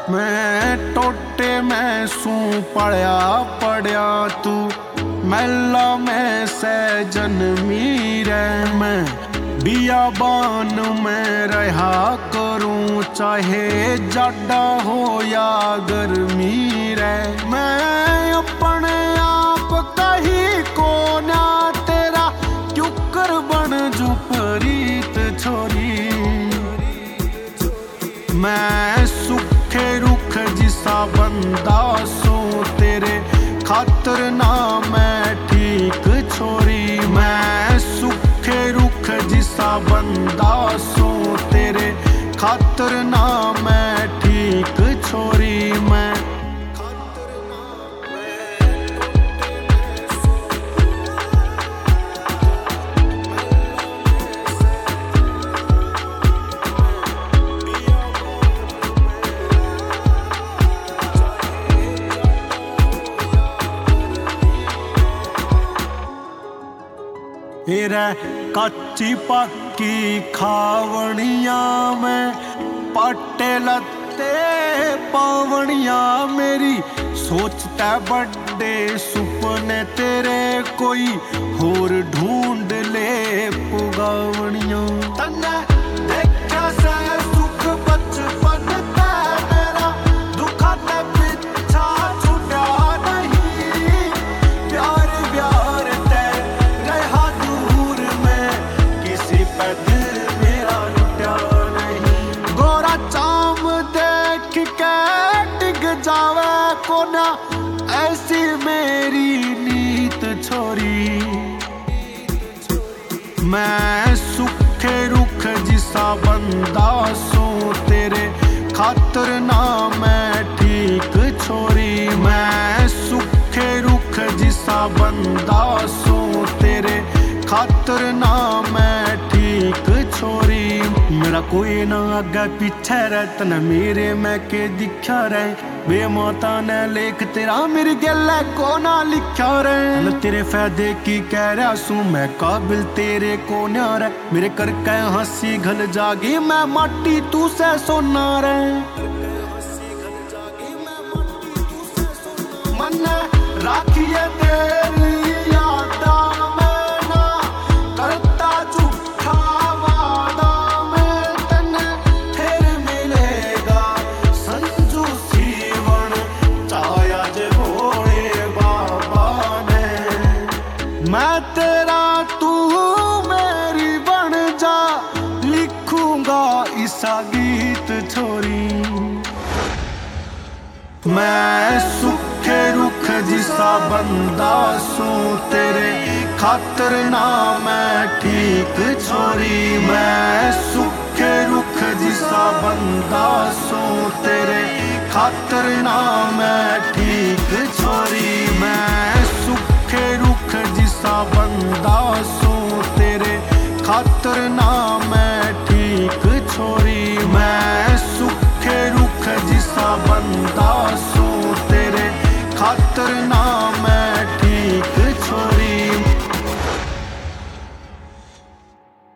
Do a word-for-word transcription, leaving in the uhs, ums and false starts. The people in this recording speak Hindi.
मैं टोटे मैं सू पड़या पड़या तू मैला मैं सैजन मीरे मैं बियाबान में रहा करूं चाहे जाडा हो या गर्मी रे। मैं अपने आप कहीं को ना तेरा क्यों कर बन जू परीत छोरी। मैं सुखे रुख जिसा बंदा सू तेरे खातर ना मैं ठीक छोरी। मैं सुखे रुख जिसा बंदा सू तेरे खातर ना मैं ठीक छोरी। मैं रे कच्ची पक्की खावणिया में पट्टे लत्ते पावणिया मेरी सोचता बड़े सुपने तेरे कोई होर ढूंढ ले पुगावणिया। तन्ने देखा से सुख बचपन ते मेरा दुखा ते पीछा छुटा नहीं। प्यार प्यार ते रहा दूर में किसी पे दिल मेरा लुटा नहीं। गोरा चाम देख के टिक जावे कोना ऐसी मेरी नीत छोरी। मैं सुखे रुख जिसा बंदा सू तेरे खातर ना मैं ठीक छोरी। मैं सुखे रुख जिसा बंदा सू तेरे खातर ना मैं ठीक छोरी। मेरा कोई ना आगे पीछे रहता न मेरे मैं के दिखा रहे। बेमाता ने लेख तेरा मेरी गल को ना लिखा रहे। न तेरे फायदे की कह रहा सू मैं काबिल तेरे को न्यारा। मेरे करके हंसी घल जागी मैं माटी तू से सोना रे। मन राखिए तेरी यादा में ना करता झूठा वादा में तने फिर मिलेगा संजू सीवन चाया जे भोले बाबा ने। मैं तेरा तू मेरी बन जा लिखूंगा इसा गीत छोरी। मैं सुखे रुख जिसा बंदा सू तेरे खातर ना मैं ठीक छोरी। मैं सुखे रुख जिसा बंदा सू तेरे खातर ना मैं ठीक छोरी। मैं सुखे रुख जिसा बंदा सू तेरे खातर ना मैं ठीक छोरी। मैं सुखे रुख जिसा बंदा सू तेरे खातर ना